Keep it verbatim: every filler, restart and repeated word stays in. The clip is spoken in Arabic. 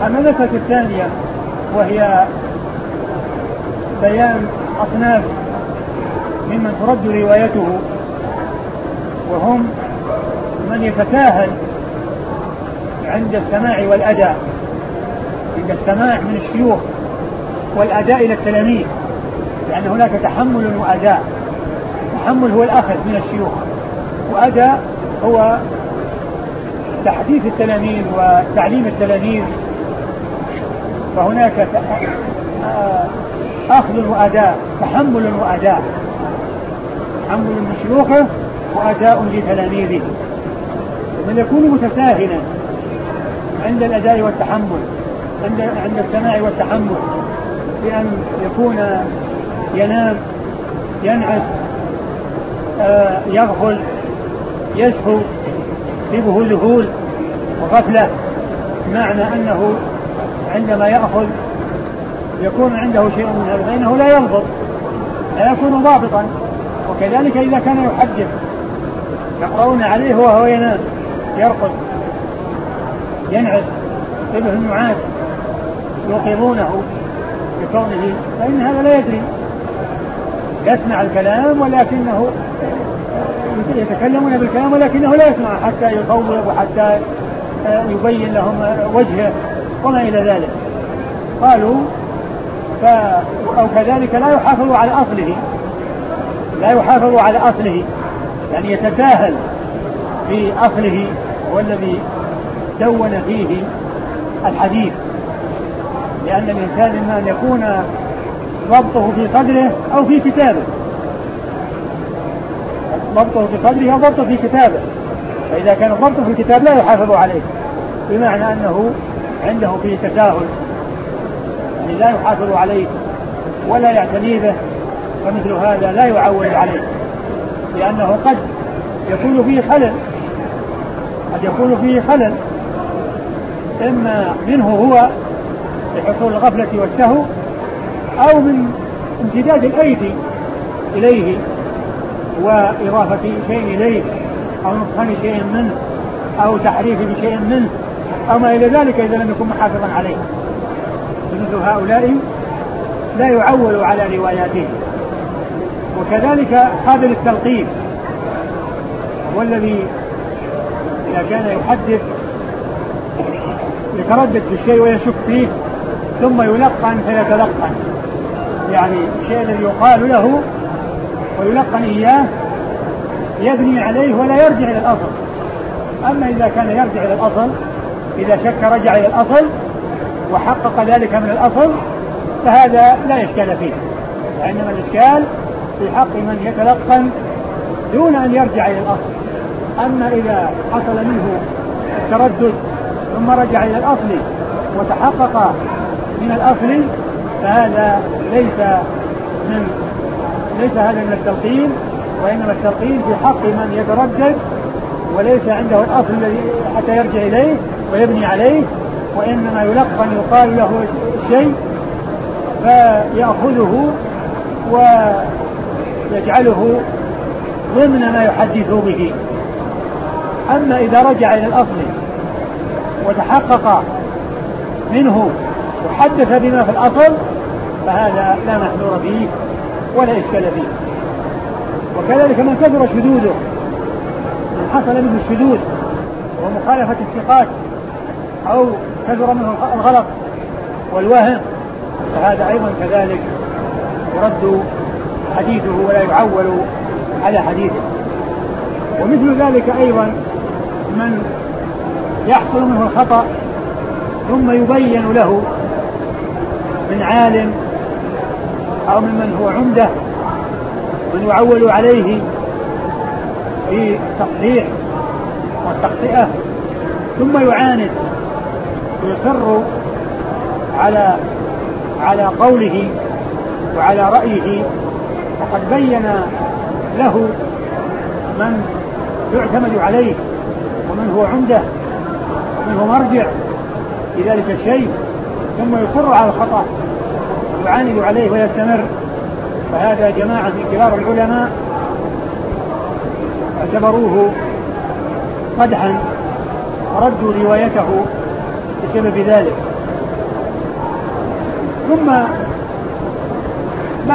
أما المسألة الثانية وهي بيان أصناف ممن ترد روايته، وهم من يتساهل عند السماع والأداء، عند السماع من الشيوخ والأداء إلى التلاميذ، لأن هناك تحمل وأداء. تحمل هو الأخذ من الشيوخ، وأداء هو تحديث التلاميذ وتعليم التلاميذ. فهناك أخذ وأداء، تحمل وأداء، تحمل من شيوخه وأداء لتلاميذه. من يكون متساهلا عند الأداء والتحمل، عند عند السماع والتحمل، بأن يكون ينام، ينعس، آه يغفل، يسهو، يصيبه ذهول وغفلة، معنى أنه عندما يأخذ يكون عنده شيء من هذا، فإنه لا ينضبط، لا يكون ضابطا. وكذلك إذا كان يحدث يقرؤون عليه وهو ينام، يرقد، ينعس، يصيبه النعاس، يوقظونه بكونه، فإن هذا لا يدري، يسمع الكلام ولكنه يتكلمون بالكلام ولكنه لا يسمع حتى يصوب وحتى يبين لهم وجهه وما إلى ذلك. قالوا ف... أو كذلك لا يحافظ على أصله، لا يحافظ على أصله، يعني يتساهل في أصله والذي دون فيه الحديث، لأن الإنسان إما أن يكون ضبطه في صدره أو في كتابه، ضبطه في صدره أو ضبطه في كتابه. فإذا كان ضبطه في الكتاب لا يحافظ عليه، بمعنى أنه عنده فيه تساهل، يعني لا يحافظ عليه ولا يعتني به، فمثل هذا لا يعول عليه، لأنه قد يكون فيه خلل، قد يكون فيه خلل إما منه هو لحصول الغفلة والسهو، أو من امتداد الأيدي إليه وإضافة شيء إليه، أو نقصان شيء منه، أو تحريف بشيء منه، أو ما إلى ذلك إذا لم يكن محافظا عليه. فمثل هؤلاء لا يعول على رواياته. وكذلك قابل التلقين، والذي إذا كان يحدث يتردد في الشيء ويشك فيه ثم يلقن فيتلقن، يعني الشيء الذي يقال له ويلقن إياه يبني عليه ولا يرجع إلى الأصل. أما إذا كان يرجع إلى الأصل، إذا شك رجع إلى الأصل وحقق ذلك من الأصل، فهذا لا إشكال فيه. وإنما الإشكال في حق من يتلقن دون أن يرجع إلى الأصل. أما إذا حصل منه التردد ثم رجع إلى الأصل وتحقق من الأصل، فهذا ليس من ليس هذا من التلقين، وإنما التلقين في حق من يتردد وليس عنده الأصل الذي حتى يرجع إليه ويبني عليه، وإنما يلقن يقال له شيء فيأخذه ويجعله ضمن ما يحدث به. أما إذا رجع إلى الأصل وتحقق منه وحدث بما في الأصل، فهذا لا محذور فيه ولا إشكال فيه. وكذلك من كثر شذوذه، من حصل منه الشذوذ ومخالفة الثقات أو كثر منه الغلط والوهم، فهذا أيضا كذلك يرد حديثه ولا يعول على حديثه. ومثل ذلك أيضا من يحصل منه الخطأ ثم يبين له من عالم أو ممن هو عمدة من يعول عليه في التصحيح والتخطئة، ثم يعاند ويصر على على قوله وعلى رأيه، وقد بين له من يعتمد عليه ومن هو عمدة ومن هو مرجع في ذلك الشيء، ثم يصر على الخطأ ويعاند عليه ويستمر. فهذا جماعة من كبار العلماء اعتبروه قدحا وردوا روايته بسبب ذلك، ثم